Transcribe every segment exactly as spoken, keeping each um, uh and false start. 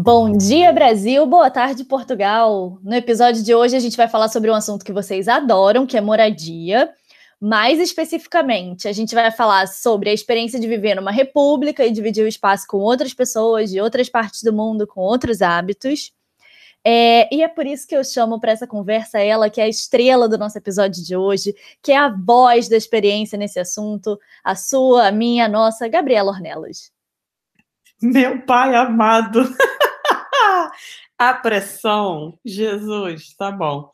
Bom dia, Brasil! Boa tarde, Portugal! No episódio de hoje, a gente vai falar sobre um assunto que vocês adoram, que é moradia. Mais especificamente, a gente vai falar sobre a experiência de viver numa república e dividir o espaço com outras pessoas de outras partes do mundo, com outros hábitos. É, e é por isso que eu chamo para essa conversa ela, que é a estrela do nosso episódio de hoje, que é a voz da experiência nesse assunto, a sua, a minha, a nossa, Gabriela Ornelas. Meu pai amado! A pressão! Jesus, tá bom.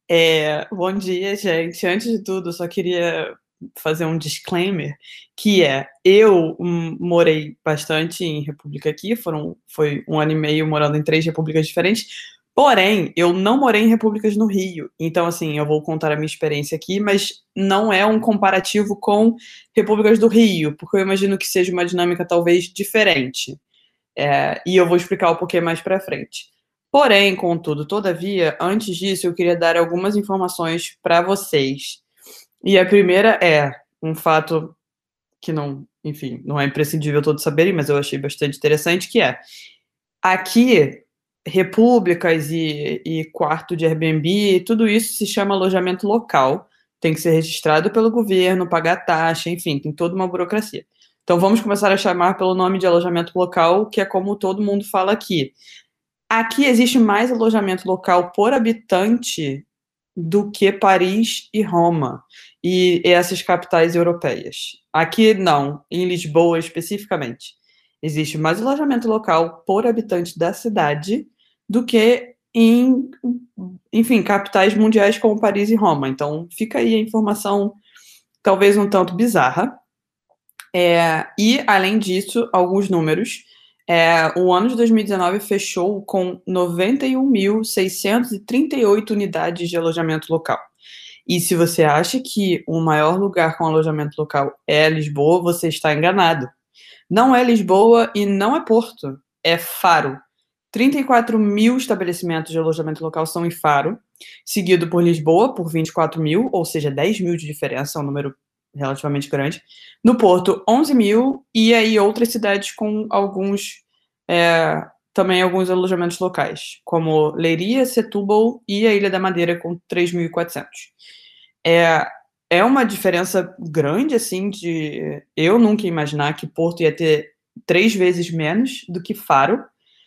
É, bom dia, gente. Antes de tudo, eu só queria fazer um disclaimer, que é, eu hum, morei bastante em república aqui, foram, foi um ano e meio morando em três repúblicas diferentes, porém, eu não morei em repúblicas no Rio. Então, assim, eu vou contar a minha experiência aqui, mas não é um comparativo com repúblicas do Rio, porque eu imagino que seja uma dinâmica talvez diferente. É, e eu vou explicar um pouquinho mais para frente. Porém, contudo, todavia, antes disso, eu queria dar algumas informações para vocês. E a primeira é um fato que não, enfim, não é imprescindível todos saberem, mas eu achei bastante interessante, que é, aqui, repúblicas e, e quarto de Airbnb, tudo isso se chama alojamento local, tem que ser registrado pelo governo, pagar taxa, enfim, tem toda uma burocracia. Então vamos começar a chamar pelo nome de alojamento local, que é como todo mundo fala aqui. Aqui existe mais alojamento local por habitante do que Paris e Roma e essas capitais europeias. Aqui não, em Lisboa especificamente. Existe mais alojamento local por habitante da cidade do que em, enfim, capitais mundiais como Paris e Roma. Então fica aí a informação talvez um tanto bizarra. É, e, além disso, alguns números. É, o ano de dois mil e dezenove fechou com noventa e um mil seiscentos e trinta e oito unidades de alojamento local. E se você acha que o maior lugar com alojamento local é Lisboa, você está enganado. Não é Lisboa e não é Porto, é Faro. trinta e quatro mil estabelecimentos de alojamento local são em Faro, seguido por Lisboa, por vinte e quatro mil, ou seja, dez mil de diferença, é um número relativamente grande. No Porto, onze mil, e aí outras cidades com alguns, é, também alguns alojamentos locais, como Leiria, Setúbal e a Ilha da Madeira, com três mil e quatrocentos. É, é uma diferença grande, assim, de... Eu nunca ia imaginar que Porto ia ter três vezes menos do que Faro.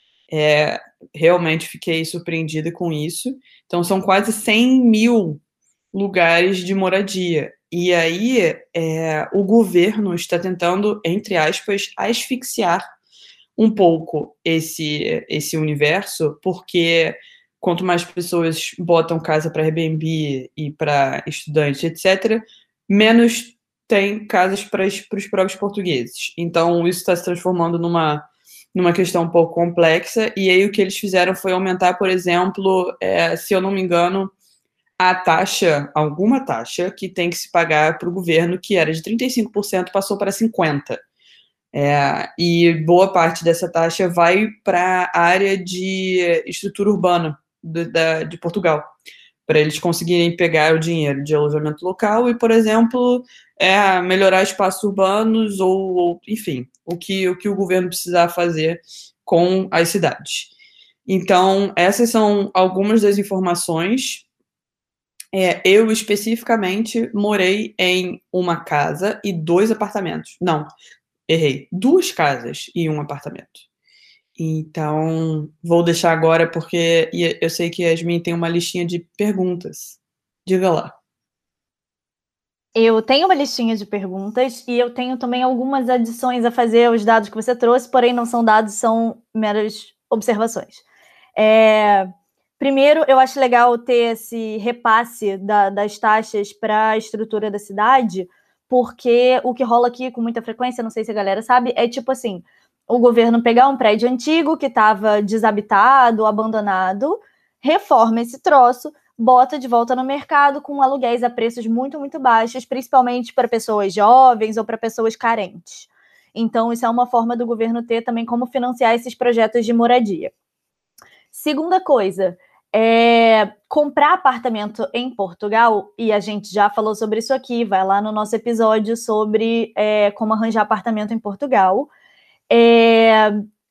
É, realmente fiquei surpreendida com isso. Então, são quase cem mil lugares de moradia. E aí, é, o governo está tentando, entre aspas, asfixiar um pouco esse, esse universo, porque quanto mais pessoas botam casa para Airbnb e para estudantes, etcétera, menos tem casas para os próprios portugueses. Então, isso está se transformando numa, numa questão um pouco complexa, e aí o que eles fizeram foi aumentar, por exemplo, é, se eu não me engano, a taxa, alguma taxa que tem que se pagar para o governo, que era de trinta e cinco por cento, passou para cinquenta por cento. É, e boa parte dessa taxa vai para a área de estrutura urbana de, da, de Portugal, para eles conseguirem pegar o dinheiro de alojamento local e, por exemplo, é, melhorar espaços urbanos ou, ou, enfim, o que, o que o governo precisar fazer com as cidades. Então, essas são algumas das informações. É, eu, especificamente, morei em uma casa e dois apartamentos. Não, errei. Duas casas e um apartamento. Então, vou deixar agora porque eu sei que a Yasmin tem uma listinha de perguntas. Diga lá. Eu tenho uma listinha de perguntas e eu tenho também algumas adições a fazer aos dados que você trouxe, porém não são dados, são meras observações. É... Primeiro, eu acho legal ter esse repasse da, das taxas para a estrutura da cidade, porque o que rola aqui com muita frequência, não sei se a galera sabe, é tipo assim, o governo pegar um prédio antigo que estava desabitado, abandonado, reforma esse troço, bota de volta no mercado com aluguéis a preços muito, muito baixos, principalmente para pessoas jovens ou para pessoas carentes. Então, isso é uma forma do governo ter também como financiar esses projetos de moradia. Segunda coisa, é, comprar apartamento em Portugal, e a gente já falou sobre isso aqui, vai lá no nosso episódio sobre é, como arranjar apartamento em Portugal. É,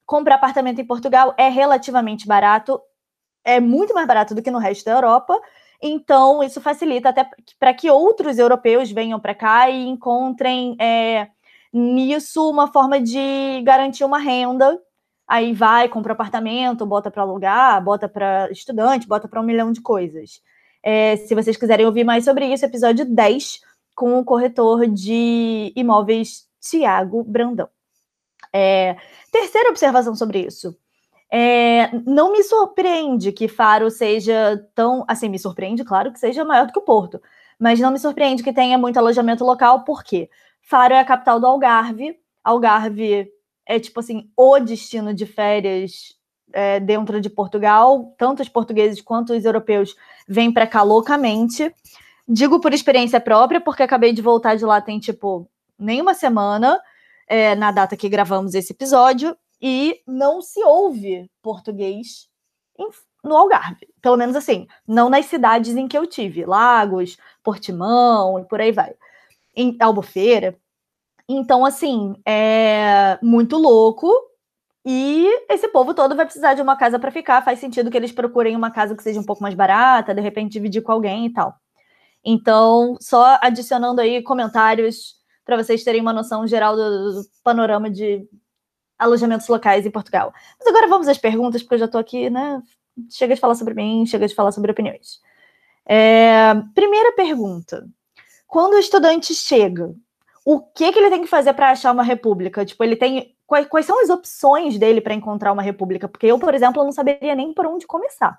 comprar apartamento em Portugal é relativamente barato, é muito mais barato do que no resto da Europa, então isso facilita até para que outros europeus venham para cá e encontrem é, nisso uma forma de garantir uma renda. Aí vai, compra apartamento, bota para alugar, bota para estudante, bota para um milhão de coisas. É, se vocês quiserem ouvir mais sobre isso, episódio dez, com o corretor de imóveis Tiago Brandão. É, terceira observação sobre isso. É, não me surpreende que Faro seja tão... Assim, me surpreende, claro, que seja maior do que o Porto. Mas não me surpreende que tenha muito alojamento local, por quê? Faro é a capital do Algarve. Algarve é, tipo assim, o destino de férias é, dentro de Portugal. Tanto os portugueses quanto os europeus vêm para cá loucamente. Digo por experiência própria, porque acabei de voltar de lá tem, tipo, nem uma semana, é, na data que gravamos esse episódio, e não se ouve português em, no Algarve. Pelo menos assim, não nas cidades em que eu tive. Lagos, Portimão e por aí vai. Em Albufeira. Então, assim, é muito louco. E esse povo todo vai precisar de uma casa para ficar. Faz sentido que eles procurem uma casa que seja um pouco mais barata, de repente dividir com alguém e tal. Então, só adicionando aí comentários para vocês terem uma noção geral do, do panorama de alojamentos locais em Portugal. Mas agora vamos às perguntas, porque eu já estou aqui, né? Chega de falar sobre mim, chega de falar sobre opiniões. É, primeira pergunta. Quando o estudante chega, o que, que ele tem que fazer para achar uma república? Tipo, ele tem... Quais, quais são as opções dele para encontrar uma república? Porque eu, por exemplo, não saberia nem por onde começar.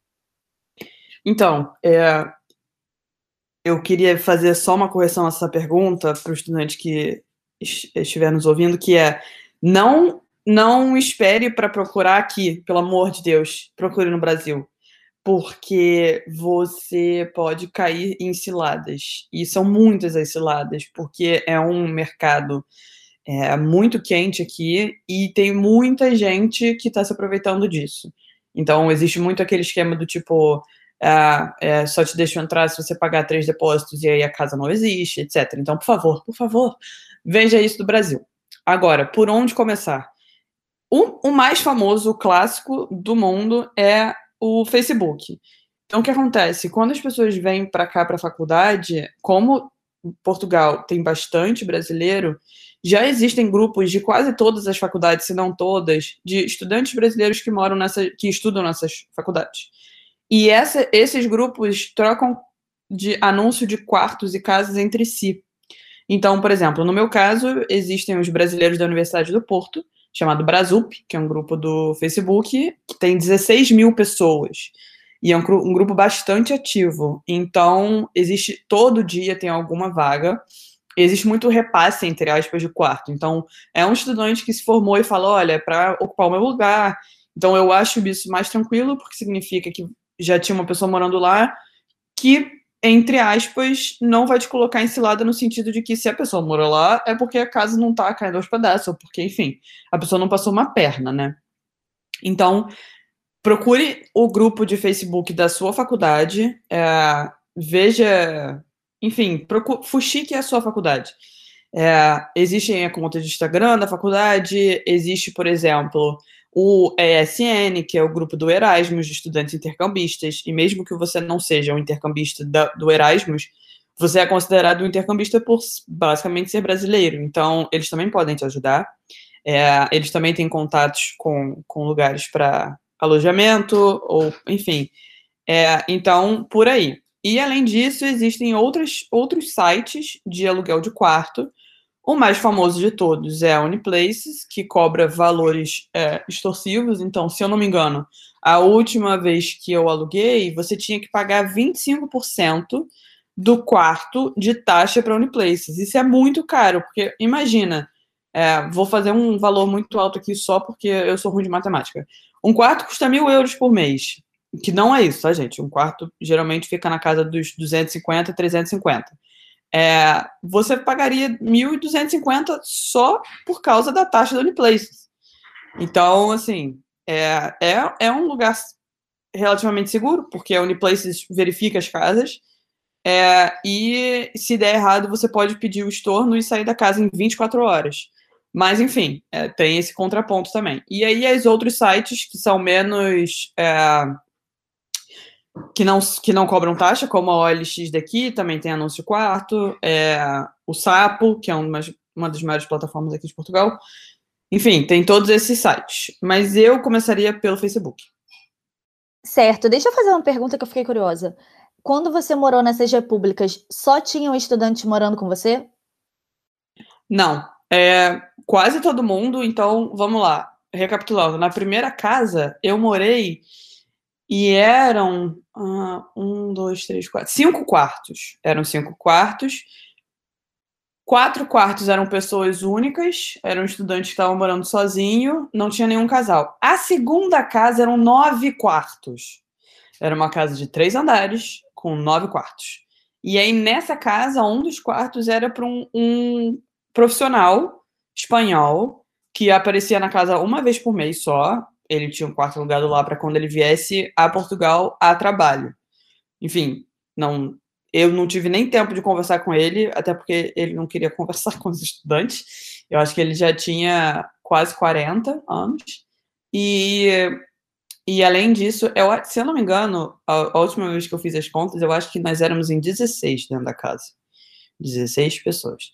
Então, é... eu queria fazer só uma correção a essa pergunta para o estudante que estiver nos ouvindo, que é não, não espere para procurar aqui, pelo amor de Deus, procure no Brasil, porque você pode cair em ciladas, e são muitas as ciladas, porque é um mercado é, muito quente aqui e tem muita gente que está se aproveitando disso. Então, existe muito aquele esquema do tipo... Ah, é, só te deixo entrar se você pagar três depósitos e aí a casa não existe, etcétera. Então, por favor, por favor, veja isso do Brasil. Agora, por onde começar? O, o mais famoso, o clássico do mundo é o Facebook. Então, o que acontece? Quando as pessoas vêm para cá, para a faculdade, como Portugal tem bastante brasileiro, já existem grupos de quase todas as faculdades, se não todas, de estudantes brasileiros que moram nessa, que estudam nessas faculdades. E essa, esses grupos trocam de anúncio de quartos e casas entre si. Então, por exemplo, no meu caso, existem os brasileiros da Universidade do Porto, chamado Brasup, que é um grupo do Facebook, que tem dezesseis mil pessoas. E é um, um grupo bastante ativo. Então, existe, todo dia tem alguma vaga. Existe muito repasse, entre aspas, de quarto. Então, é um estudante que se formou e falou, olha, para ocupar o meu lugar. Então, eu acho isso mais tranquilo, porque significa que já tinha uma pessoa morando lá, que, entre aspas, não vai te colocar em cilada no sentido de que se a pessoa mora lá, é porque a casa não tá caindo aos pedaços, ou porque, enfim, a pessoa não passou uma perna, né? Então, procure o grupo de Facebook da sua faculdade, é, veja, enfim, procure, fuxique a sua faculdade. É, existem a conta de Instagram da faculdade, existe, por exemplo... o E S N, que é o grupo do Erasmus, de estudantes intercambistas, e mesmo que você não seja um intercambista da, do Erasmus, você é considerado um intercambista por basicamente ser brasileiro, então eles também podem te ajudar. É, eles também têm contatos com, com lugares para alojamento, ou enfim. É, então, por aí. E além disso, existem outros, outros sites de aluguel de quarto. O mais famoso de todos é a Uniplaces, que cobra valores é, extorsivos. Então, se eu não me engano, a última vez que eu aluguei, você tinha que pagar vinte e cinco por cento do quarto de taxa para a Uniplaces. Isso é muito caro, porque imagina, é, vou fazer um valor muito alto aqui só porque eu sou ruim de matemática. Um quarto custa mil euros por mês, que não é isso, tá, gente? Um quarto geralmente fica na casa dos duzentos e cinquenta, trezentos e cinquenta. É, você pagaria mil duzentos e cinquenta só por causa da taxa da Uniplaces. Então, assim, é, é, é um lugar relativamente seguro, porque a Uniplaces verifica as casas, é, e se der errado, você pode pedir o estorno e sair da casa em vinte e quatro horas. Mas, enfim, é, tem esse contraponto também. E aí, os outros sites que são menos... É, que não, que não cobram taxa, como a O L X daqui, também tem anúncio de quarto, é, o Sapo, que é uma, uma das maiores plataformas aqui de Portugal. Enfim, tem todos esses sites. Mas eu começaria pelo Facebook. Certo. Deixa eu fazer uma pergunta que eu fiquei curiosa. Quando você morou nessas repúblicas, só tinham estudantes morando com você? Não. É, quase todo mundo. Então, vamos lá. Recapitulando. Na primeira casa, eu morei e eram uh, um, dois, três, quatro, cinco quartos. Eram cinco quartos. Quatro quartos eram pessoas únicas, eram estudantes que estavam morando sozinho, não tinha nenhum casal. A segunda casa eram nove quartos. Era uma casa de três andares, com nove quartos. E aí, nessa casa, um dos quartos era para um, um profissional espanhol que aparecia na casa uma vez por mês só. Ele tinha um quarto alugado lá para quando ele viesse a Portugal a trabalho. Enfim, não, eu não tive nem tempo de conversar com ele, até porque ele não queria conversar com os estudantes. Eu acho que ele já tinha quase quarenta anos. E, e além disso, eu, se eu não me engano, a, a última vez que eu fiz as contas, eu acho que nós éramos em dezesseis dentro da casa. dezesseis pessoas.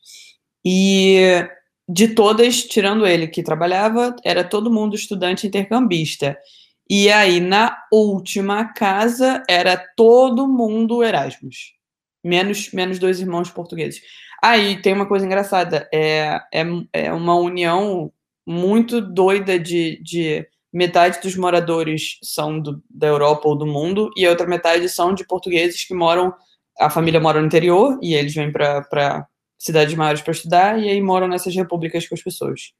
E de todas, tirando ele que trabalhava, era todo mundo estudante intercambista. E aí, na última casa, era todo mundo Erasmus. Menos, menos dois irmãos portugueses. Aí, ah, tem uma coisa engraçada. É, é, é uma união muito doida de, de... Metade dos moradores são do, da Europa ou do mundo, e a outra metade são de portugueses que moram... A família mora no interior, e eles vêm para cidades maiores para estudar, e aí moram nessas repúblicas com as pessoas.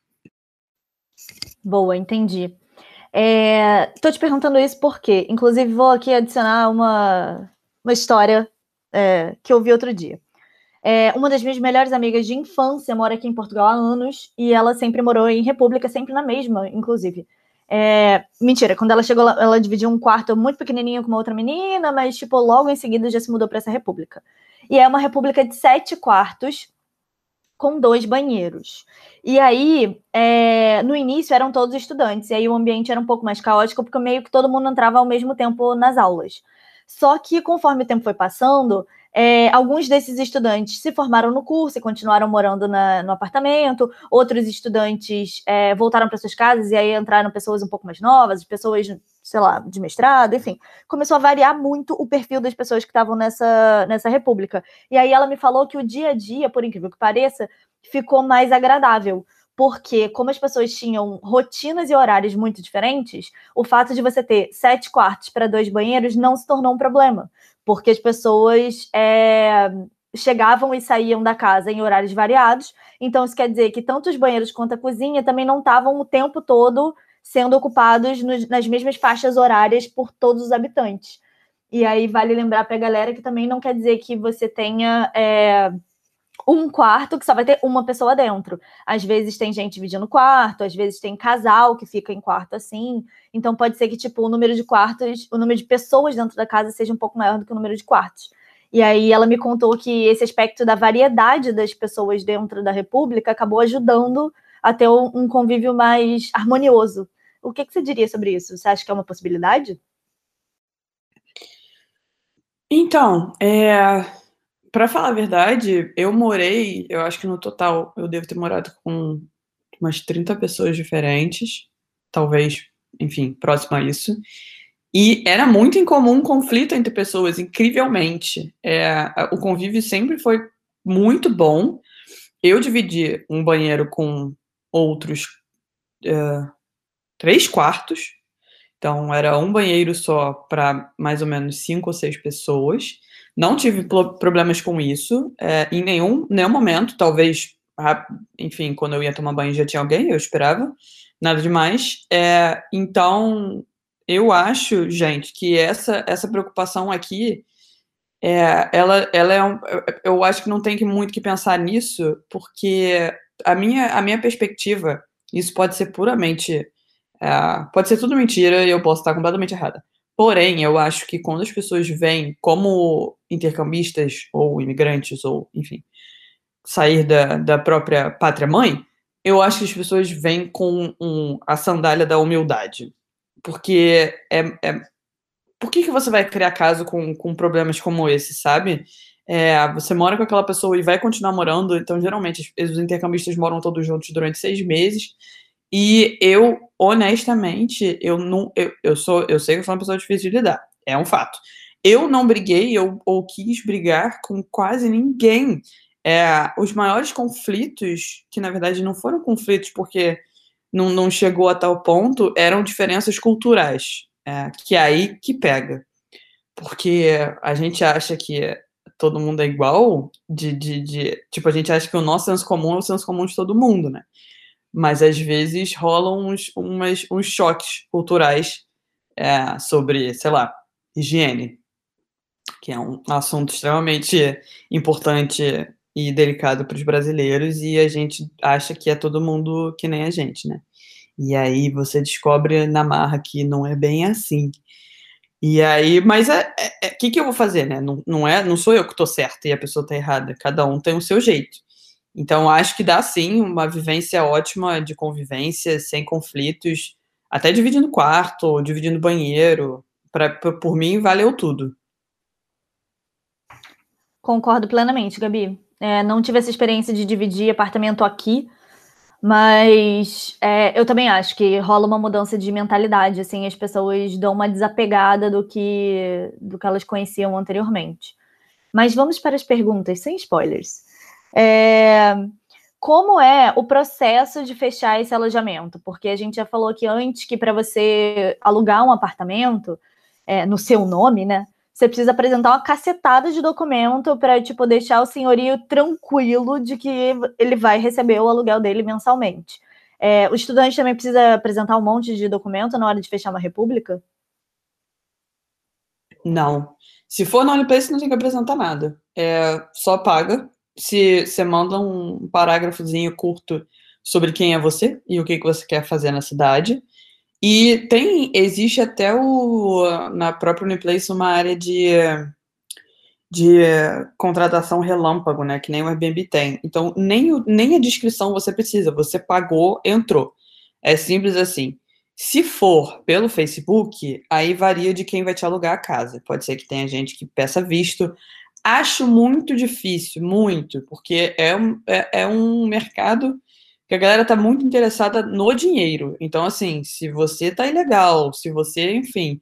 Boa, entendi. É, tô te perguntando isso porque, inclusive, vou aqui adicionar uma, uma história é, que eu vi outro dia. É, uma das minhas melhores amigas de infância mora aqui em Portugal há anos e ela sempre morou em república, sempre na mesma, inclusive. É, mentira, quando ela chegou, ela, ela dividiu um quarto muito pequenininho com uma outra menina, mas, tipo, logo em seguida já se mudou para essa república. E é uma república de sete quartos com dois banheiros. E aí, é, no início eram todos estudantes, e aí o ambiente era um pouco mais caótico, porque meio que todo mundo entrava ao mesmo tempo nas aulas. Só que, conforme o tempo foi passando, é, alguns desses estudantes se formaram no curso e continuaram morando na, no apartamento, outros estudantes é, voltaram para suas casas e aí entraram pessoas um pouco mais novas, pessoas, sei lá, de mestrado, enfim. Começou a variar muito o perfil das pessoas que estavam nessa, nessa república. E aí ela me falou que o dia a dia, por incrível que pareça, ficou mais agradável, porque como as pessoas tinham rotinas e horários muito diferentes, o fato de você ter sete quartos para dois banheiros não se tornou um problema, porque as pessoas é, chegavam e saíam da casa em horários variados, então isso quer dizer que tanto os banheiros quanto a cozinha também não estavam o tempo todo sendo ocupados nos, nas mesmas faixas horárias por todos os habitantes. E aí vale lembrar para a galera que também não quer dizer que você tenha... É, um quarto que só vai ter uma pessoa dentro. Às vezes tem gente dividindo quarto, às vezes tem casal que fica em quarto assim. Então pode ser que, tipo, o número de quartos, o número de pessoas dentro da casa seja um pouco maior do que o número de quartos. E aí ela me contou que esse aspecto da variedade das pessoas dentro da República acabou ajudando a ter um convívio mais harmonioso. O que, que você diria sobre isso? Você acha que é uma possibilidade? Então, é... Pra falar a verdade, eu morei, eu acho que no total eu devo ter morado com umas trinta pessoas diferentes, talvez, enfim, próximo a isso. E era muito incomum conflito entre pessoas, incrivelmente. É, o convívio sempre foi muito bom. Eu dividi um banheiro com outros é, três quartos, então era um banheiro só para mais ou menos cinco ou seis pessoas. Não tive problemas com isso é, em nenhum, nenhum momento. Talvez, enfim, quando eu ia tomar banho já tinha alguém, eu esperava. Nada demais. É, então, eu acho, gente, que essa, essa preocupação aqui, é, ela, ela é um, eu acho que não tem que muito que pensar nisso, porque a minha, a minha perspectiva, isso pode ser puramente... É, pode ser tudo mentira e eu posso estar completamente errada. Porém, eu acho que quando as pessoas vêm como intercambistas ou imigrantes, ou, enfim, sair da, da própria pátria-mãe, Eu acho que as pessoas vêm com um, a sandália da humildade. Porque é, é, por que, que você vai criar caso com, com problemas como esse, sabe? É, você mora com aquela pessoa e vai continuar morando, então geralmente os, os intercambistas moram todos juntos durante seis meses. E eu, honestamente, eu não. Eu, eu sou. Eu sei que eu sou uma pessoa difícil de lidar. É um fato. Eu não briguei, eu ou quis brigar com quase ninguém. É, os maiores conflitos, que na verdade não foram conflitos porque não, não chegou a tal ponto, eram diferenças culturais. É, que é aí que pega. Porque a gente acha que todo mundo é igual, de, de, de, tipo, a gente acha que o nosso senso comum é o senso comum de todo mundo, né? Mas às vezes rolam uns, umas, uns choques culturais é, sobre, sei lá, higiene, que é um assunto extremamente importante e delicado para os brasileiros, e a gente acha que é todo mundo que nem a gente, né? E aí você descobre na marra que não é bem assim. E aí, mas é, é, é, que que eu vou fazer, né? Não, não é, não sou eu que estou certa e a pessoa está errada. Cada um tem o seu jeito. Então, acho que dá sim uma vivência ótima de convivência, sem conflitos, até dividindo quarto, dividindo banheiro. Pra, pra- por mim, valeu tudo. Concordo plenamente, Gabi. É, não tive essa experiência de dividir apartamento aqui, mas é, eu também acho que rola uma mudança de mentalidade, assim, as pessoas dão uma desapegada do que, do que elas conheciam anteriormente. Mas vamos para as perguntas, sem spoilers. É, como é o processo de fechar esse alojamento? Porque a gente já falou aqui antes que para você alugar um apartamento, é, no seu nome, né? Você precisa apresentar uma cacetada de documento para, tipo, deixar o senhorio tranquilo de que ele vai receber o aluguel dele mensalmente. É, o estudante também precisa apresentar um monte de documento na hora de fechar uma república? Não. Se for na Uniplace, não tem que apresentar nada. É, só paga. Se você manda um parágrafozinho curto sobre quem é você e o que que você quer fazer na cidade. E tem, existe até o, na própria Uniplace uma área de, de contratação relâmpago, né? Que nem o Airbnb tem. Então, nem, o- nem a descrição você precisa. Você pagou, entrou. É simples assim. Se for pelo Facebook, aí varia de quem vai te alugar a casa. Pode ser que tenha gente que peça visto. Acho muito difícil, muito, porque é um, é, é um mercado que a galera tá muito interessada no dinheiro. Então, assim, se você tá ilegal, se você, enfim,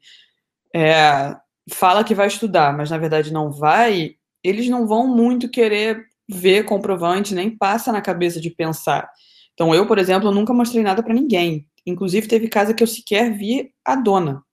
é, fala que vai estudar, mas na verdade não vai, eles não vão muito querer ver comprovante, nem passa na cabeça de pensar. Então, eu, por exemplo, nunca mostrei nada para ninguém. Inclusive, teve casa que eu sequer vi a dona.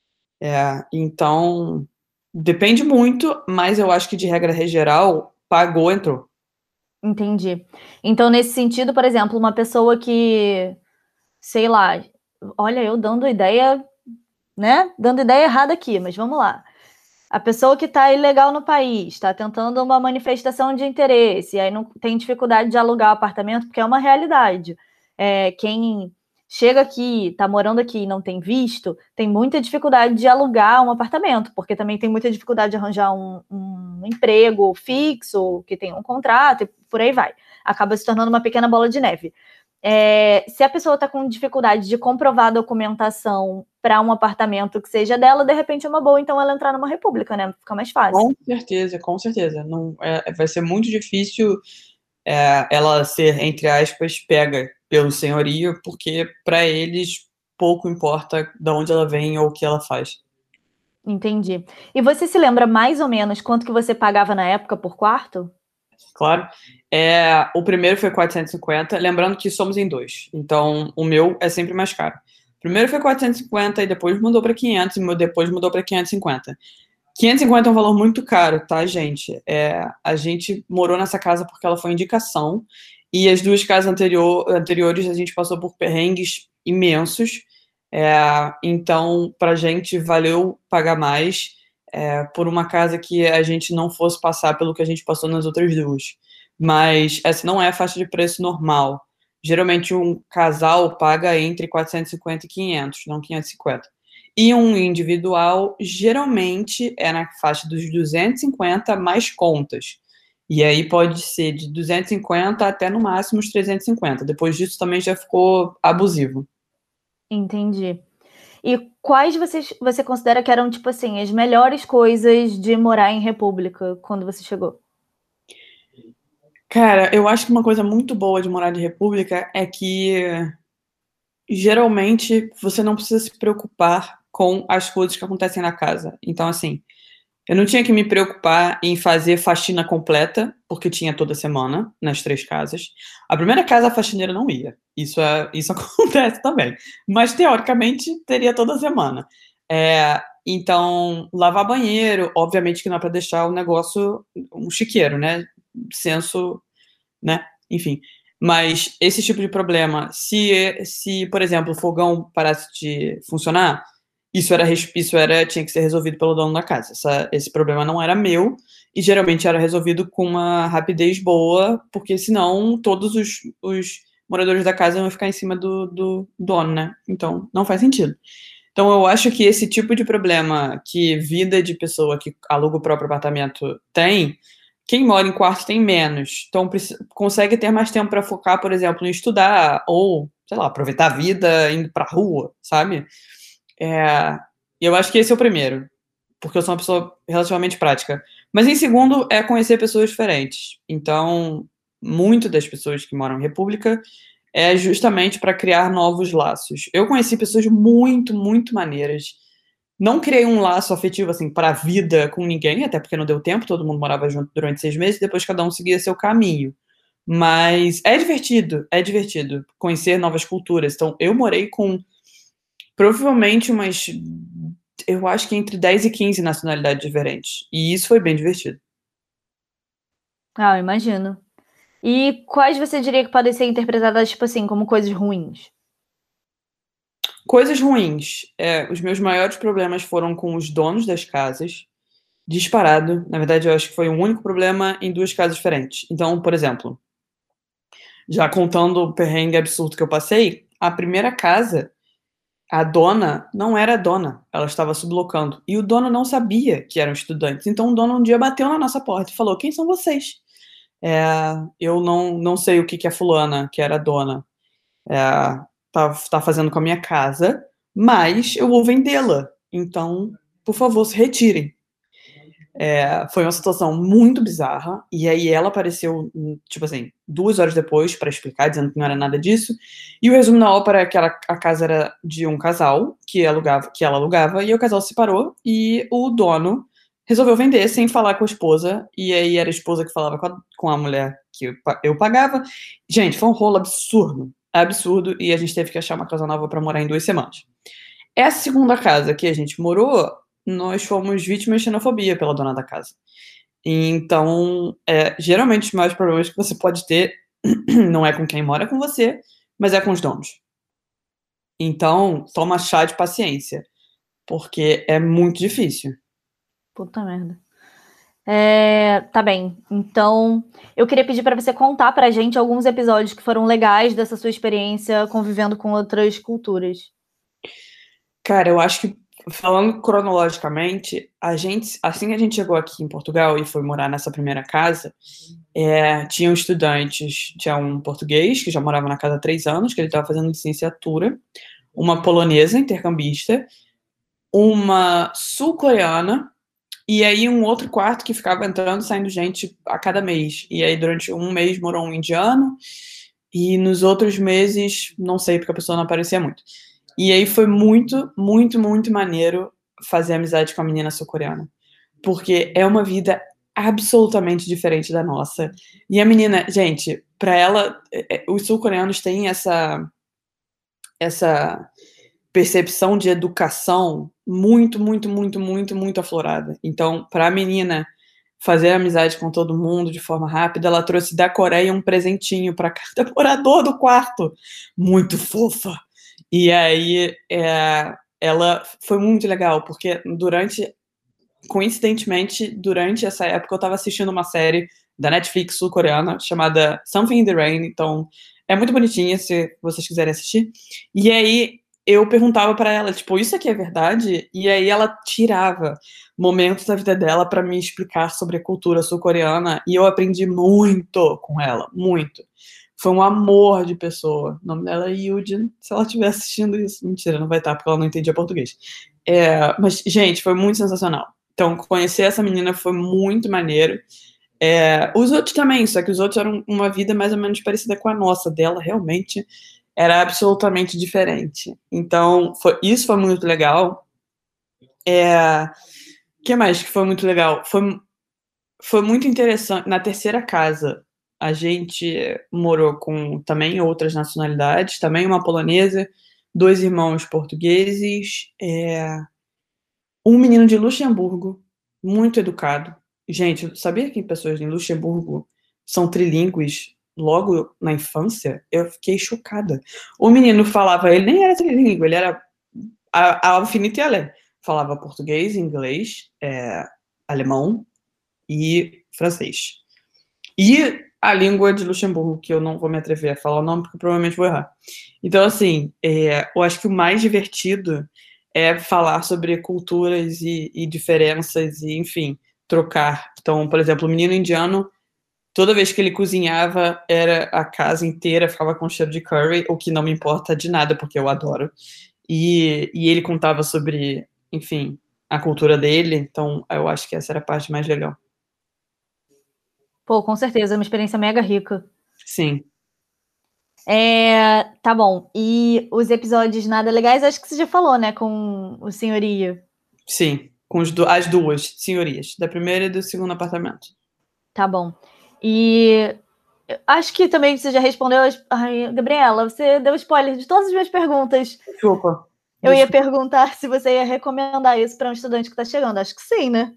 É, então, depende muito, mas eu acho que de regra geral, pagou, entrou. Entendi. Então, nesse sentido, por exemplo, uma pessoa que, sei lá, olha, eu dando ideia, né? Dando ideia errada aqui, mas vamos lá. A pessoa que está ilegal no país, está tentando uma manifestação de interesse, e aí não tem dificuldade de alugar o apartamento, porque é uma realidade. É, quem chega aqui, está morando aqui e não tem visto, tem muita dificuldade de alugar um apartamento, porque também tem muita dificuldade de arranjar um, um emprego fixo, que tem um contrato, e por aí vai. Acaba se tornando uma pequena bola de neve. É, se a pessoa está com dificuldade de comprovar a documentação para um apartamento que seja dela, de repente é uma boa, então, ela entrar numa república, né? Fica mais fácil. Com certeza, com certeza. Não, é, vai ser muito difícil é, ela ser, entre aspas, pega pelo senhorio, porque para eles pouco importa de onde ela vem ou o que ela faz. Entendi. E você se lembra mais ou menos quanto que você pagava na época por quarto? Claro. É, o primeiro foi quatrocentos e cinquenta, lembrando que somos em dois, então o meu é sempre mais caro. O primeiro foi quatrocentos e cinquenta e depois mudou para quinhentos e depois mudou para quinhentos e cinquenta. quinhentos e cinquenta é um valor muito caro, tá, gente? É, a gente morou nessa casa porque ela foi indicação, e as duas casas anterior, anteriores a gente passou por perrengues imensos, é, então pra gente valeu pagar mais é, por uma casa que a gente não fosse passar pelo que a gente passou nas outras duas. Mas essa não é a faixa de preço normal. Geralmente um casal paga entre quatrocentos e cinquenta e quinhentos, não quinhentos e cinquenta. E um individual, geralmente, é na faixa dos duzentos e cinquenta mais contas. E aí pode ser de duzentos e cinquenta até no máximo os trezentos e cinquenta. Depois disso também já ficou abusivo. Entendi. E quais vocês, você considera que eram, tipo assim, as melhores coisas de morar em república quando você chegou? Cara, eu acho que uma coisa muito boa de morar de república é que geralmente você não precisa se preocupar com as coisas que acontecem na casa. Então, assim, eu não tinha que me preocupar em fazer faxina completa, porque tinha toda semana nas três casas. A primeira casa a faxineira não ia. Isso, é, isso acontece também. Mas, teoricamente, teria toda semana. É, então, lavar banheiro, obviamente que não é para deixar o negócio um chiqueiro, né? Senso, né? Enfim. Mas esse tipo de problema, se, se por exemplo, o fogão parasse de funcionar, isso era, isso era tinha que ser resolvido pelo dono da casa. Essa, esse problema não era meu e geralmente era resolvido com uma rapidez boa, porque senão todos os, os moradores da casa iam ficar em cima do, do dono, né? Então não faz sentido. Então eu acho que esse tipo de problema que vida de pessoa que aluga o próprio apartamento tem, quem mora em quarto tem menos. Então consegue ter mais tempo para focar, por exemplo, em estudar ou, sei lá, aproveitar a vida indo pra rua, sabe? É, eu acho que esse é o primeiro, porque eu sou uma pessoa relativamente prática. Mas em segundo é conhecer pessoas diferentes. Então, muito das pessoas que moram em república é justamente para criar novos laços. Eu conheci pessoas muito, muito maneiras. Não criei um laço afetivo assim para a vida com ninguém, até porque não deu tempo, todo mundo morava junto durante seis meses, depois cada um seguia seu caminho. Mas é divertido, é divertido conhecer novas culturas. Então, eu morei com provavelmente umas, eu acho que entre dez e quinze nacionalidades diferentes. E isso foi bem divertido. Ah, eu imagino. E quais você diria que podem ser interpretadas, tipo assim, como coisas ruins? Coisas ruins. É, os meus maiores problemas foram com os donos das casas, disparado. Na verdade, eu acho que foi um único problema em duas casas diferentes. Então, por exemplo, já contando o perrengue absurdo que eu passei, a primeira casa, a dona não era a dona, ela estava sublocando. E o dono não sabia que eram estudantes. Então, o dono um dia bateu na nossa porta e falou: quem são vocês? É, eu não, não sei o que, que a fulana, que era a dona, é, tá, tá fazendo com a minha casa, mas eu vou vendê-la. Então, por favor, se retirem. É, foi uma situação muito bizarra, e aí ela apareceu, tipo assim, duas horas depois para explicar, dizendo que não era nada disso. E o resumo na ópera é que ela, a casa era de um casal que, alugava, que ela alugava, e o casal se separou, e o dono resolveu vender sem falar com a esposa, e aí era a esposa que falava com a, com a mulher que eu, eu pagava. Gente, foi um rolo absurdo, absurdo, e a gente teve que achar uma casa nova para morar em duas semanas. Essa segunda casa que a gente morou, nós fomos vítimas de xenofobia pela dona da casa. Então, é, geralmente os maiores problemas que você pode ter não é com quem mora com você, mas é com os donos. Então, toma chá de paciência, porque é muito difícil. Puta merda. É, tá bem. Então, eu queria pedir para você contar pra gente alguns episódios que foram legais dessa sua experiência convivendo com outras culturas. Cara, eu acho que, falando cronologicamente, a gente, assim que a gente chegou aqui em Portugal e foi morar nessa primeira casa, é, tinham estudantes, tinha um português que já morava na casa há três anos, que ele estava fazendo licenciatura, uma polonesa intercambista, uma sul-coreana, e aí um outro quarto que ficava entrando e saindo gente a cada mês. E aí durante um mês morou um indiano, e nos outros meses, não sei, porque a pessoa não aparecia muito. E aí foi muito, muito, muito maneiro fazer amizade com a menina sul-coreana. Porque é uma vida absolutamente diferente da nossa. E a menina, gente, pra ela, os sul-coreanos têm essa, essa percepção de educação muito, muito, muito, muito, muito aflorada. Então, pra menina fazer amizade com todo mundo de forma rápida, ela trouxe da Coreia um presentinho para cada morador do quarto. Muito fofa. E aí, é, ela foi muito legal, porque durante, coincidentemente, durante essa época, eu estava assistindo uma série da Netflix sul-coreana chamada Something in the Rain. Então, é muito bonitinha, se vocês quiserem assistir. E aí, eu perguntava pra ela, tipo, isso aqui é verdade? E aí ela tirava momentos da vida dela pra me explicar sobre a cultura sul-coreana e eu aprendi muito com ela, muito. Foi um amor de pessoa. O nome dela é Yujin, se ela estiver assistindo isso. Mentira, não vai estar, porque ela não entendia português. É, mas, gente, foi muito sensacional. Então, conhecer essa menina foi muito maneiro. É, os outros também, só que os outros eram uma vida mais ou menos parecida com a nossa. Dela, realmente, era absolutamente diferente. Então, foi, isso foi muito legal. É, o que mais que foi muito legal? Foi, foi muito interessante. Na terceira casa, a gente morou com também outras nacionalidades, também uma polonesa, dois irmãos portugueses, é, um menino de Luxemburgo, muito educado. Gente, sabia que pessoas em Luxemburgo são trilíngues logo na infância? Eu fiquei chocada. O menino falava, ele nem era trilíngue, ele era alfinito e além. Falava português, inglês, é, alemão e francês. E a língua de Luxemburgo, que eu não vou me atrever a falar o nome, porque provavelmente vou errar. Então, assim, é, eu acho que o mais divertido é falar sobre culturas e, e diferenças e, enfim, trocar. Então, por exemplo, o menino indiano, toda vez que ele cozinhava, era a casa inteira ficava com cheiro de curry, o que não me importa de nada, porque eu adoro. E, e ele contava sobre, enfim, a cultura dele, então eu acho que essa era a parte mais legal. Pô, com certeza, é uma experiência mega rica. Sim. É, tá bom. E os episódios nada legais, acho que você já falou, né, com o senhoria. Sim, com as, du as duas senhorias, da primeira e do segundo apartamento. Tá bom. E acho que também você já respondeu. Ai, Gabriela, você deu spoiler de todas as minhas perguntas. Desculpa. Eu ia perguntar se você ia recomendar isso para um estudante que está chegando. Acho que sim, né?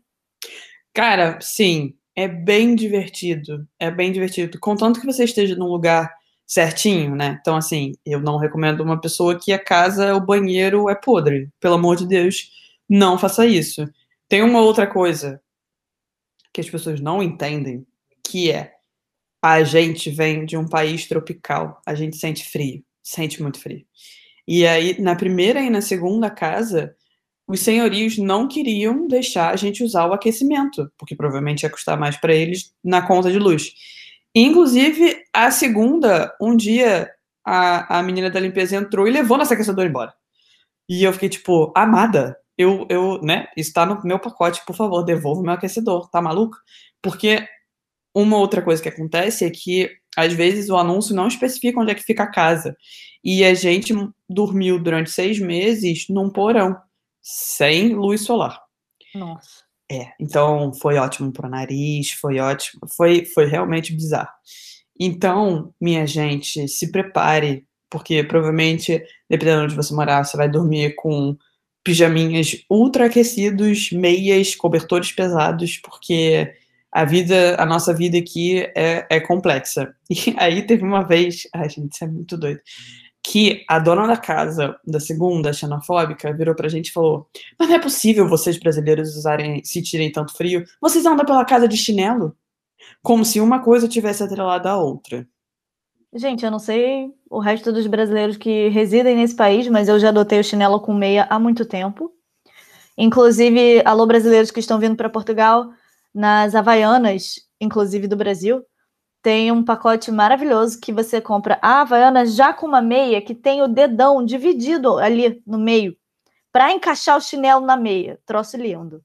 Cara, sim. É bem divertido. É bem divertido. Contanto que você esteja num lugar certinho, né? Então, assim, eu não recomendo uma pessoa que a casa, o banheiro é podre. Pelo amor de Deus, não faça isso. Tem uma outra coisa que as pessoas não entendem, que é a gente vem de um país tropical. A gente sente frio. Sente muito frio. E aí, na primeira e na segunda casa, os senhorios não queriam deixar a gente usar o aquecimento, porque provavelmente ia custar mais para eles na conta de luz. Inclusive, a segunda, um dia, a, a menina da limpeza entrou e levou nosso aquecedor embora. E eu fiquei tipo, amada, eu, eu, né, isso tá no meu pacote, por favor, devolva o meu aquecedor, tá maluco? Porque uma outra coisa que acontece é que, às vezes, o anúncio não especifica onde é que fica a casa. E a gente dormiu durante seis meses num porão, sem luz solar. Nossa. É, então foi ótimo pro nariz, foi ótimo, foi, foi realmente bizarro. Então, minha gente, se prepare, porque provavelmente, dependendo de onde você morar, você vai dormir com pijaminhas ultra aquecidos, meias, cobertores pesados, porque a vida, a nossa vida aqui é, é complexa. E aí teve uma vez, ai gente, isso é muito doido, que a dona da casa, da segunda, xenofóbica, virou pra gente e falou: mas não é possível vocês brasileiros usarem, sentirem tanto frio, vocês andam pela casa de chinelo? Como se uma coisa tivesse atrelada à outra. Gente, eu não sei o resto dos brasileiros que residem nesse país, mas eu já adotei o chinelo com meia há muito tempo. Inclusive, alô brasileiros que estão vindo para Portugal, nas Havaianas, inclusive do Brasil, tem um pacote maravilhoso que você compra a Havaiana já com uma meia que tem o dedão dividido ali no meio, para encaixar o chinelo na meia. Troço lindo.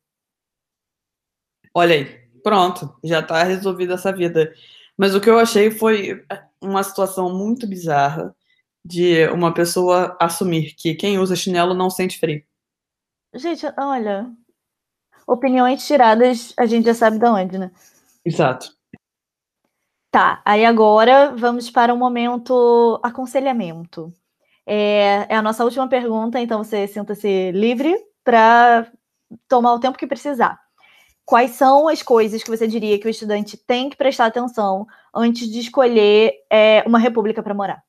Olha aí, pronto, já tá resolvida essa vida. Mas o que eu achei foi uma situação muito bizarra de uma pessoa assumir que quem usa chinelo não sente frio. Gente, olha, opiniões tiradas, a gente já sabe de onde, né? Exato. Tá, aí agora vamos para o momento aconselhamento. É, é a nossa última pergunta, então você sinta-se livre para tomar o tempo que precisar. Quais são as coisas que você diria que o estudante tem que prestar atenção antes de escolher é, uma república para morar?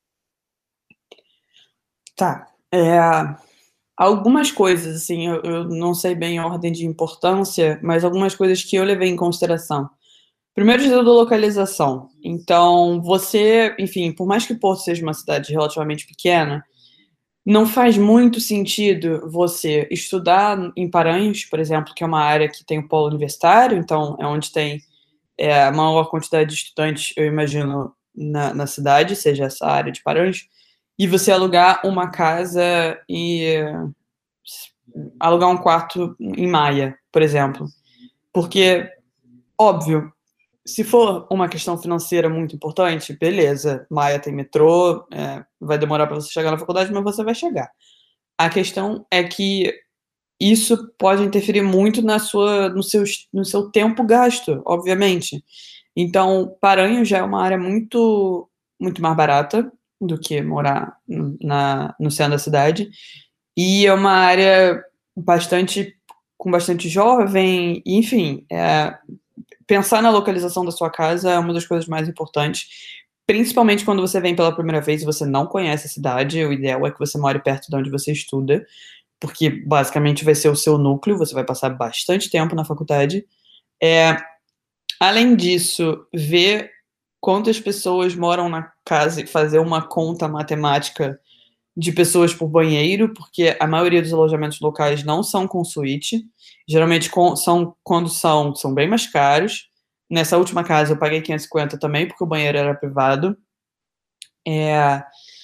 Tá. É, algumas coisas, assim, eu, eu não sei bem a ordem de importância, mas algumas coisas que eu levei em consideração. Primeiro de tudo, localização. Então, você, enfim, por mais que Porto seja uma cidade relativamente pequena, Não faz muito sentido você estudar em Paranhos, por exemplo, que é uma área que tem o polo universitário, então é onde tem é, a maior quantidade de estudantes, eu imagino, na, na cidade, seja essa área de Paranhos, e você alugar uma casa e alugar um quarto em Maia, por exemplo. Porque, óbvio, se for uma questão financeira muito importante, beleza, Maia tem metrô, é, vai demorar para você chegar na faculdade, mas você vai chegar. A questão é que isso pode interferir muito na sua, no, seu, no seu tempo gasto, obviamente. Então, Paranhos já é uma área muito, muito mais barata do que morar na, no centro da cidade, e é uma área bastante com bastante jovem, enfim, é, pensar na localização da sua casa é uma das coisas mais importantes, principalmente quando você vem pela primeira vez e você não conhece a cidade. O ideal é que você more perto de onde você estuda, porque basicamente vai ser o seu núcleo, você vai passar bastante tempo na faculdade. É, além disso, ver quantas pessoas moram na casa e fazer uma conta matemática de pessoas por banheiro, porque a maioria dos alojamentos locais não são com suíte. Geralmente com, são, quando são, são bem mais caros. Nessa última casa eu paguei quinhentos e cinquenta também, porque o banheiro era privado. É,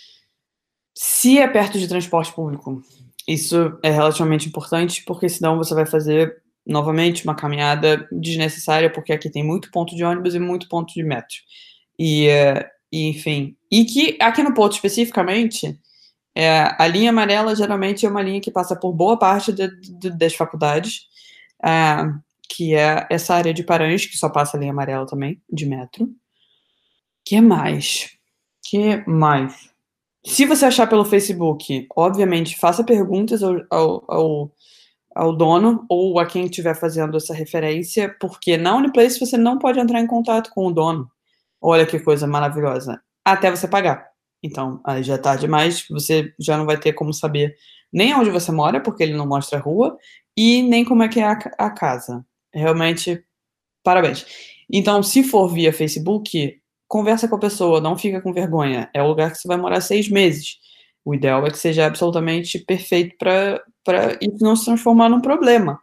se é perto de transporte público, isso é relativamente importante, porque senão você vai fazer, novamente, uma caminhada desnecessária, porque aqui tem muito ponto de ônibus e muito ponto de metro. E, e enfim. E que aqui no Porto, especificamente, é, a linha amarela geralmente é uma linha que passa por boa parte de, de, das faculdades, é, que é essa área de Paranhos, que só passa a linha amarela também, de metro. Que mais? Que mais? Se você achar pelo Facebook, obviamente, faça perguntas ao, ao, ao, ao dono ou a quem estiver fazendo essa referência, porque na Uniplace você não pode entrar em contato com o dono. Olha que coisa maravilhosa. Até você pagar. Então, aí já é tarde demais, você já não vai ter como saber nem onde você mora, porque ele não mostra a rua, e nem como é que é a, a casa. Realmente, parabéns. Então, se for via Facebook, conversa com a pessoa, não fica com vergonha. É o lugar que você vai morar seis meses. O ideal é que seja absolutamente perfeito para isso não se transformar num problema.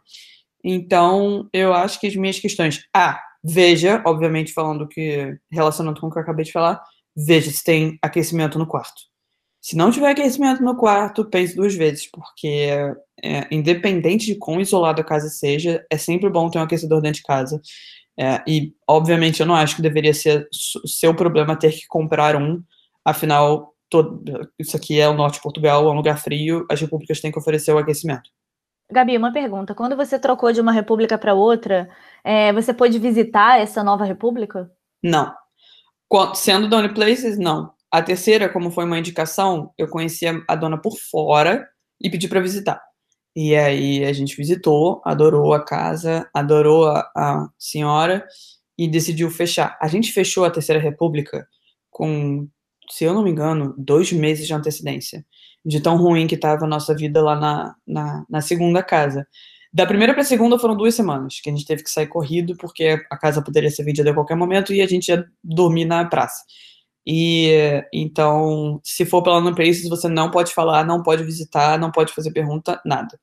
Então, eu acho que as minhas questões. Ah, veja, obviamente, falando que, relacionando com o que eu acabei de falar, veja se tem aquecimento no quarto. Se não tiver aquecimento no quarto, pense duas vezes, porque, é, independente de quão isolado a casa seja, é sempre bom ter um aquecedor dentro de casa. É, e, obviamente, eu não acho que deveria ser seu problema ter que comprar um, afinal, todo, isso aqui é o norte de Portugal, é um lugar frio, as repúblicas têm que oferecer o aquecimento. Gabi, uma pergunta. Quando você trocou de uma república para outra, é, você pôde visitar essa nova república? Não. Sendo da Uniplaces, não. A terceira, como foi uma indicação, eu conhecia a dona por fora e pedi para visitar. E aí a gente visitou, adorou a casa, adorou a, a senhora e decidiu fechar. A gente fechou a Terceira República com, se eu não me engano, dois meses de antecedência, de tão ruim que estava a nossa vida lá na, na, na segunda casa. Da primeira para a segunda foram duas semanas, que a gente teve que sair corrido, porque a casa poderia ser vendida a qualquer momento e a gente ia dormir na praça. E então, se for pela Uniplaces, você não pode falar, não pode visitar, não pode fazer pergunta, nada.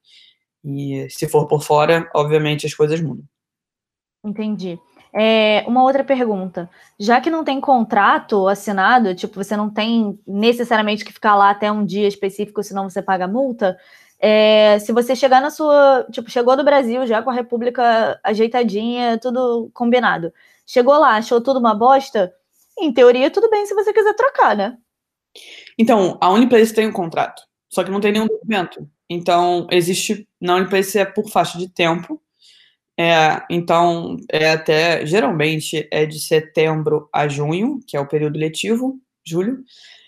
E se for por fora, obviamente as coisas mudam. Entendi. É, uma outra pergunta. Já que não tem contrato assinado, tipo, você não tem necessariamente que ficar lá até um dia específico, senão você paga multa. É, se você chegar na sua. Tipo, chegou do Brasil já com a República ajeitadinha, tudo combinado. Chegou lá, achou tudo uma bosta? Em teoria, tudo bem se você quiser trocar, né? Então, a Uniplace tem um contrato, só que não tem nenhum documento. Então, existe. Na Uniplace é por faixa de tempo. É, então, é até. Geralmente é de setembro a junho, que é o período letivo, julho.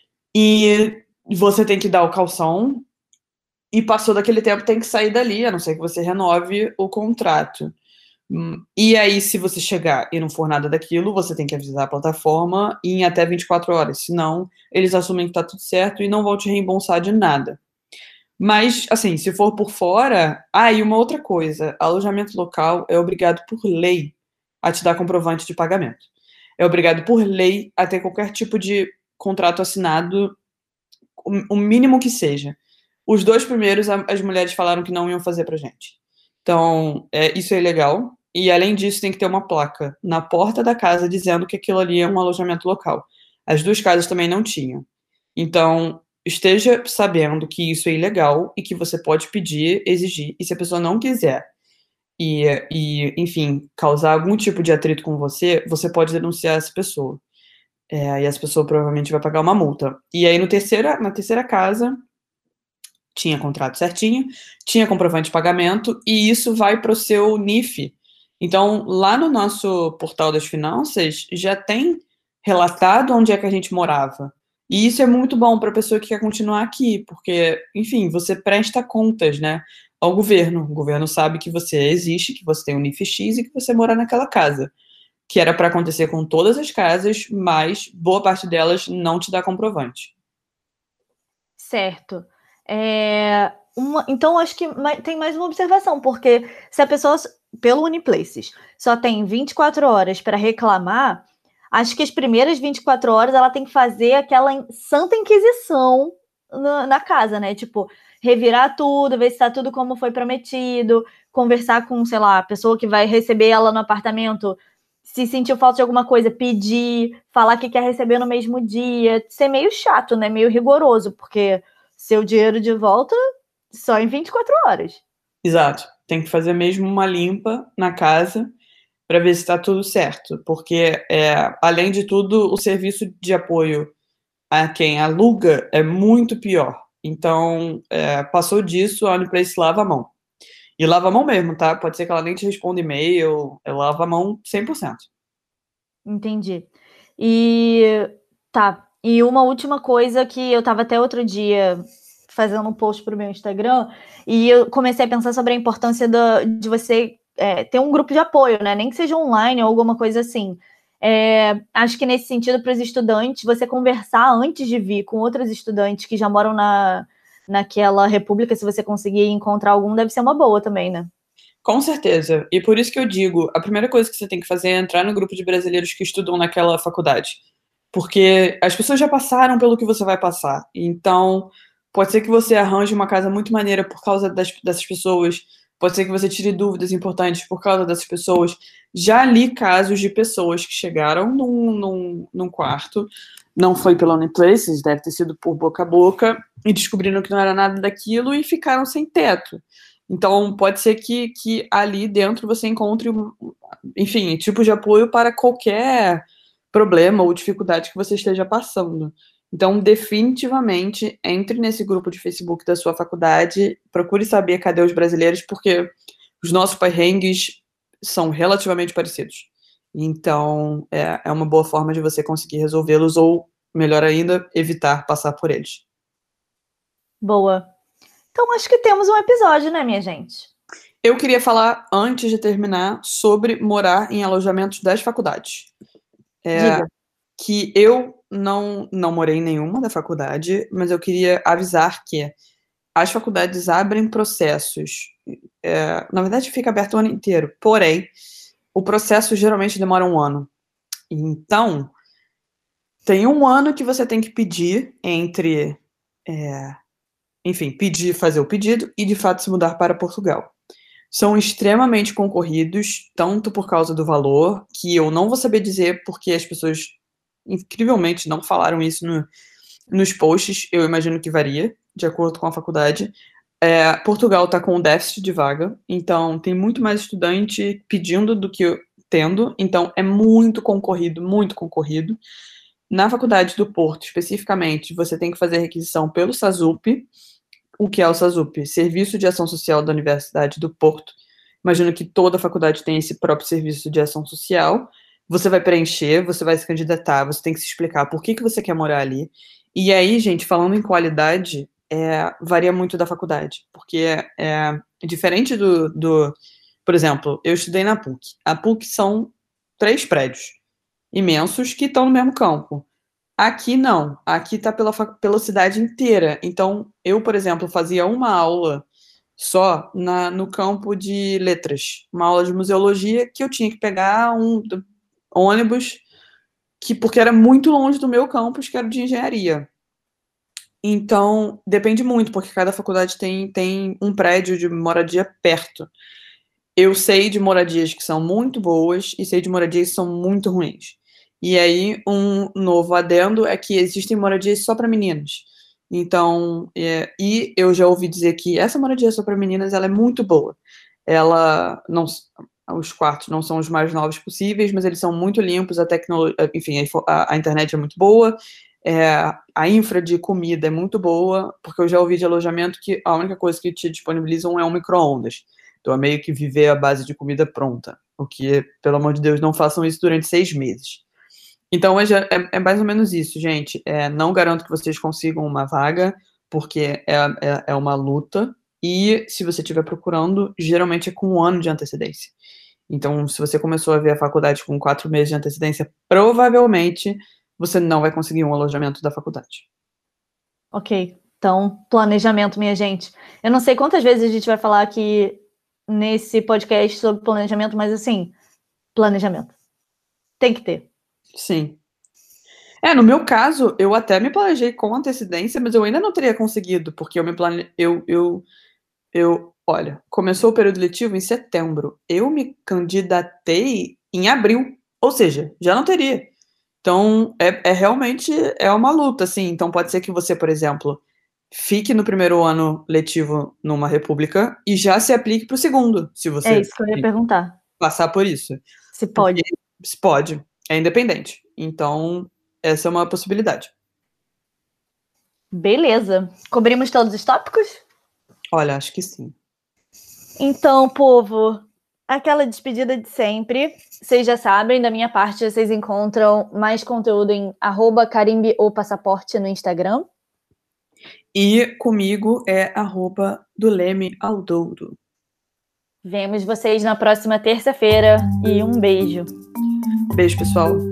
E você tem que dar o calção. E passou daquele tempo, tem que sair dali, a não ser que você renove o contrato. E aí, se você chegar e não for nada daquilo, você tem que avisar a plataforma em até vinte e quatro horas. Senão, eles assumem que tá tudo certo e não vão te reembolsar de nada. Mas, assim, se for por fora... Ah, e uma outra coisa. Alojamento local é obrigado por lei a te dar comprovante de pagamento. É obrigado por lei a ter qualquer tipo de contrato assinado, o mínimo que seja. Os dois primeiros, as mulheres falaram que não iam fazer pra gente. Então, é, isso é ilegal. E, além disso, tem que ter uma placa na porta da casa dizendo que aquilo ali é um alojamento local. As duas casas também não tinham. Então, esteja sabendo que isso é ilegal e que você pode pedir, exigir. E se a pessoa não quiser e, e enfim, causar algum tipo de atrito com você, você pode denunciar essa pessoa. É, e essa pessoa provavelmente vai pagar uma multa. E aí, no terceira, na terceira casa, tinha contrato certinho, tinha comprovante de pagamento, e isso vai para o seu N I F. Então, lá no nosso portal das finanças, já tem relatado onde é que a gente morava. E isso é muito bom para a pessoa que quer continuar aqui, porque, enfim, você presta contas, né, ao governo. O governo sabe que você existe, que você tem um N I F X e que você mora naquela casa. Que era para acontecer com todas as casas, mas boa parte delas não te dá comprovante. Certo. É, uma, então, acho que tem mais uma observação, porque se a pessoa, pelo Uniplaces, só tem vinte e quatro horas para reclamar, acho que as primeiras vinte e quatro horas ela tem que fazer aquela santa inquisição na, na casa, né? Tipo, revirar tudo, ver se está tudo como foi prometido, conversar com, sei lá, a pessoa que vai receber ela no apartamento, se sentiu falta de alguma coisa, pedir, falar que quer receber no mesmo dia, ser meio chato, né? Meio rigoroso, porque seu dinheiro de volta só em vinte e quatro horas. Exato. Tem que fazer mesmo uma limpa na casa para ver se está tudo certo, porque, é, além de tudo, o serviço de apoio a quem aluga é muito pior. Então, é, passou disso, a Uniplace lava a mão. E lava a mão mesmo, tá? Pode ser que ela nem te responda e-mail, ela lava a mão cem por cento. Entendi. E tá. E uma última coisa que eu tava até outro dia fazendo um post pro meu Instagram e eu comecei a pensar sobre a importância do, de você é, ter um grupo de apoio, né? Nem que seja online ou alguma coisa assim. É, acho que nesse sentido, para os estudantes, você conversar antes de vir com outros estudantes que já moram na, naquela república, se você conseguir encontrar algum, deve ser uma boa também, né? Com certeza. E por isso que eu digo, a primeira coisa que você tem que fazer é entrar no grupo de brasileiros que estudam naquela faculdade. Porque as pessoas já passaram pelo que você vai passar. Então, pode ser que você arranje uma casa muito maneira por causa das, dessas pessoas. Pode ser que você tire dúvidas importantes por causa dessas pessoas. Já li casos de pessoas que chegaram num, num, num quarto, não foi pela Uniplaces, deve ter sido por boca a boca, e descobriram que não era nada daquilo e ficaram sem teto. Então, pode ser que, que ali dentro você encontre, enfim, tipos de apoio para qualquer problema ou dificuldade que você esteja passando. Então, definitivamente, entre nesse grupo de Facebook da sua faculdade, procure saber cadê os brasileiros, porque os nossos perrengues são relativamente parecidos. Então, é, é uma boa forma de você conseguir resolvê-los ou, melhor ainda, evitar passar por eles. Boa. Então, acho que temos um episódio, né, minha gente? Eu queria falar, antes de terminar, sobre morar em alojamentos das faculdades. É, Diga. que eu não, não morei em nenhuma da faculdade, mas eu queria avisar que as faculdades abrem processos. É, na verdade, fica aberto o ano inteiro, porém, o processo geralmente demora um ano. Então, tem um ano que você tem que pedir entre... É, enfim, pedir, fazer o pedido e, de fato, se mudar para Portugal. São extremamente concorridos, tanto por causa do valor, que eu não vou saber dizer porque as pessoas, incrivelmente, não falaram isso no, nos posts, eu imagino que varia, de acordo com a faculdade. É, Portugal está com um déficit de vaga, então tem muito mais estudante pedindo do que tendo, então é muito concorrido, muito concorrido. Na faculdade do Porto, especificamente, você tem que fazer requisição pelo SASUP. O que é o SASUP? Serviço de Ação Social da Universidade do Porto. Imagino que toda faculdade tem esse próprio serviço de ação social. Você vai preencher, você vai se candidatar, você tem que se explicar por que, que você quer morar ali. E aí, gente, falando em qualidade, é, varia muito da faculdade. Porque é, é diferente do, do... Por exemplo, eu estudei na PUC. A PUC são três prédios imensos que estão no mesmo campo. Aqui não, aqui está pela, pela cidade inteira. Então, eu, por exemplo, fazia uma aula só na, no campo de letras, uma aula de museologia, que eu tinha que pegar um ônibus, que, porque era muito longe do meu campus, que era de engenharia. Então, depende muito, porque cada faculdade tem, tem um prédio de moradia perto. Eu sei de moradias que são muito boas e sei de moradias que são muito ruins. E aí, um novo adendo é que existem moradias só para meninas. Então, é, e eu já ouvi dizer que essa moradia só para meninas, ela é muito boa. Ela não, os quartos não são os mais novos possíveis, mas eles são muito limpos, a tecnologia, enfim, a, a internet é muito boa, é, a infra de comida é muito boa, porque eu já ouvi de alojamento que a única coisa que te disponibilizam é um micro-ondas. Então é meio que viver à base de comida pronta, o que, pelo amor de Deus, não façam isso durante seis meses. Então é, é, é mais ou menos isso, gente. É, não garanto que vocês consigam uma vaga, porque é, é, é uma luta, e se você estiver procurando, geralmente é com um ano de antecedência. Então, se você começou a ver a faculdade com quatro meses de antecedência, provavelmente você não vai conseguir um alojamento da faculdade. Ok, então, planejamento, minha gente. Eu não sei quantas vezes a gente vai falar aqui nesse podcast sobre planejamento, mas assim, planejamento. Tem que ter. Sim. É, no meu caso, eu até me planejei com antecedência, mas eu ainda não teria conseguido, porque eu me plane... eu, eu, eu, olha, começou o período letivo em setembro. Eu me candidatei em abril, ou seja, já não teria. Então, é, é realmente é uma luta, assim. Então, pode ser que você, por exemplo, fique no primeiro ano letivo numa república e já se aplique para o segundo, se você É isso que eu ia perguntar. passar por isso. Se pode. Porque, se pode, é independente. Então, essa é uma possibilidade. Beleza. Cobrimos todos os tópicos? Olha, acho que sim. Então, povo, aquela despedida de sempre. Vocês já sabem, da minha parte, vocês encontram mais conteúdo em arroba carimbe ou passaporte no Instagram. E comigo é arroba do Leme Aldouro. Vemos vocês na próxima terça-feira e um beijo. Beijo, pessoal.